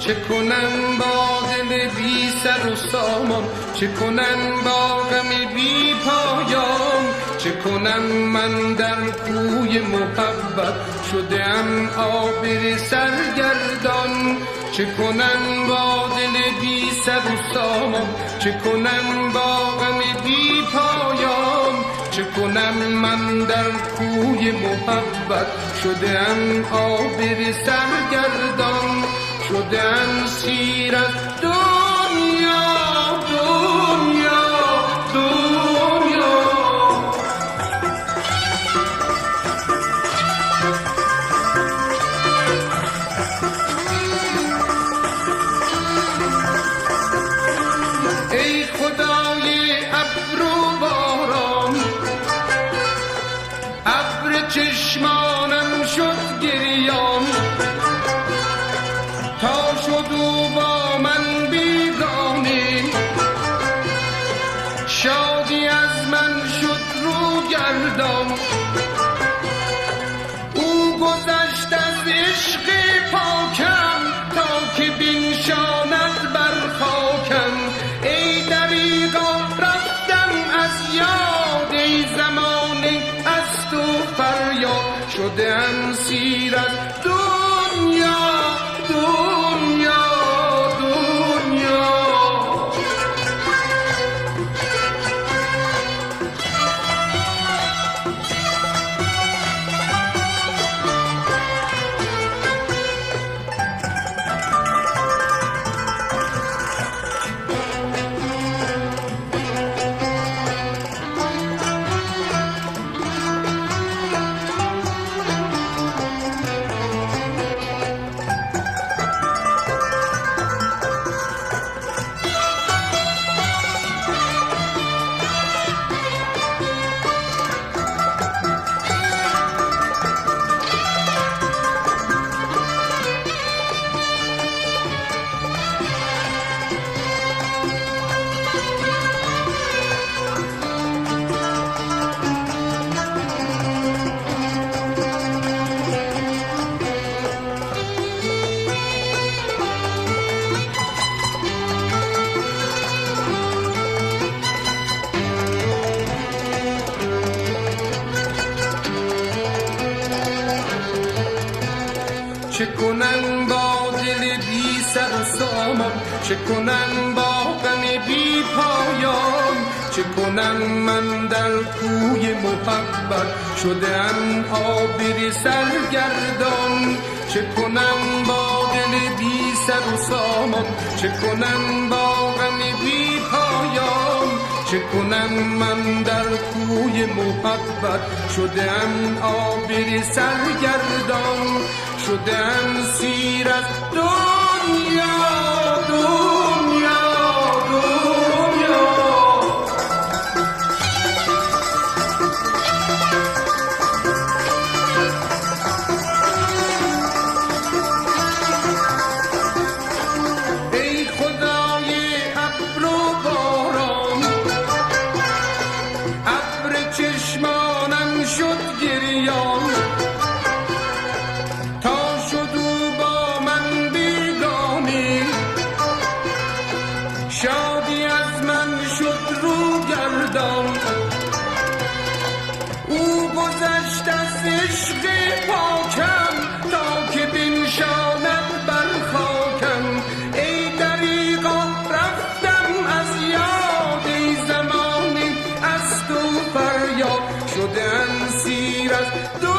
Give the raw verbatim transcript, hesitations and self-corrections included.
چه کنم با دل بی سر و سامان، چه کنم با غم بی پایان، چه کنم من در کوی محبت شدم آبر سرگردان، چه کنم با دل بی سر و سامان، چه کنم با غم بی پایان، چه کنم من در کوی محبت شدم آبر سرگردان، شدم سیر از دنیا دنیا دنیا. ای خدای ابر و باران، ابر چشمانم شد گریان، تا شد او با من بیگانه، شادی از من شد رو گردان، او گذشت از عشق پاکم تا که بنشاند بر خاکم، ای دریغا رفتم از یاد، ای زمانه از تو فریاد، شدم سیر از دنیا دنیا دنیا. چه کنم با دل بی سر و سامان، چه کنم با غم بی پایان، چه کنم من در کوی محبت شدم آبر سرگردان، چه کنم با دل بی سر و سامان، چه کنم با غم بی پایان، چه کنم من در کوی محبت شدم آبر سرگردان، شدم سیر از دنیا دنیا دنیا. ای خدای ابر و باران، ابر چشمانم شد گریان، شادی از من شد رو گردان، او گذشت از عشق پاکم تا که بنشاند بر خاکم، ای دریغا رفتم از یاد، ای زمانه از تو فریاد، شدم سیر از